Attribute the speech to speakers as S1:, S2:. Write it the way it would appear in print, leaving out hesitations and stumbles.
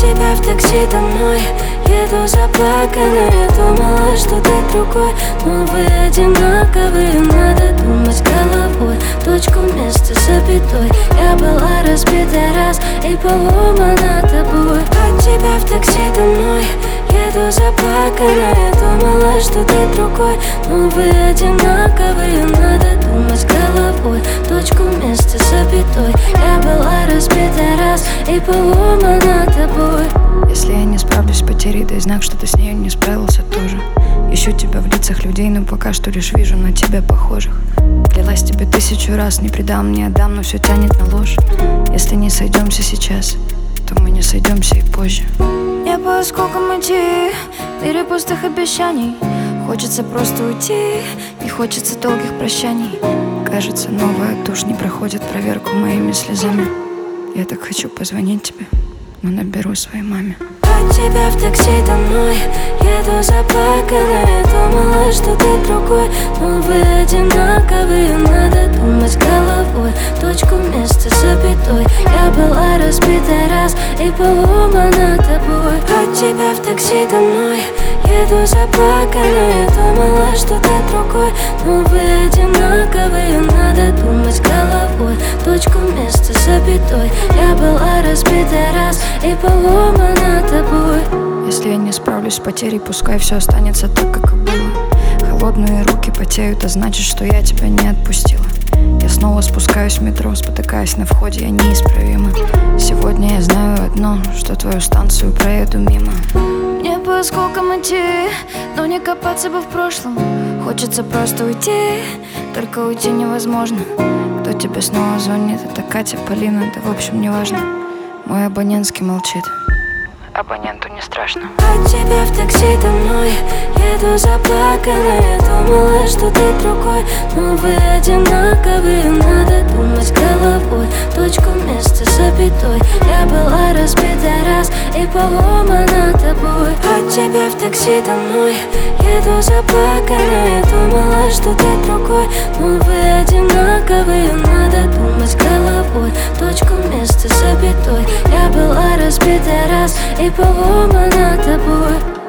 S1: тебя в такси домой еду заплаканная. Думала, что ты другой, но вы одинаковые. Надо думать головой, точку вместо запятой. Я была разбита раз и поломана тобой. От тебя в такси домой еду заплаканная. Думала, что ты другой, но вы одинаковые. Надо думать головой, точку вместо запятой. Я была разбита раз и поломана тобой.
S2: Если я не справлюсь с потерей, дай знак, что ты с нею не справился тоже. Ищу тебя в лицах людей, но пока что лишь вижу на тебя похожих. Клялась тебе 1000 раз, не предам, не отдам, но все тянет на ложь. Если не сойдемся сейчас, то мы не сойдемся и позже.
S1: Не по осколкам идти, в мире пустых обещаний. Хочется просто уйти, не хочется долгих прощаний.
S2: Кажется, новая тушь не проходит проверку моими слезами. Я так хочу позвонить тебе, но наберу своей маме.
S1: От тебя в такси домой еду заплаканная. Думала, что ты другой, но вы одинаковые. Надо думать головой, точку вместо запятой. Я была разбита раз и поломана тобой. От тебя в такси домой еду заплаканная. Думала, что ты другой, но вы одинаковые. Надо думать головой, точку вместо запятой. Я была разбита раз и поломана тобой.
S2: Если я не справлюсь с потерей, пускай все останется так, как и было. Холодные руки потеют, а значит, что я тебя не отпустила. Я снова спускаюсь в метро, спотыкаясь на входе, я неисправима. Сегодня я знаю одно, что твою станцию проеду мимо.
S1: Не по осколкам идти, но не копаться бы в прошлом. Хочется просто уйти, только уйти невозможно.
S2: Кто тебе снова звонит? Это Катя, Полина, да в общем не важно. Мой абонентский молчит. Абоненту не страшно.
S1: От тебя в такси домой еду заплаканная. Думала, что ты другой, но вы одинаковые. Надо думать головой, точку вместо запятой. Я была разбита раз и поломана тобой. От тебя в такси домой еду заплаканная. Думала, что ты другой, но вы одинаковые. Надо думать головой, точку вместо запятой. Я была разбита раз и поломана тобой.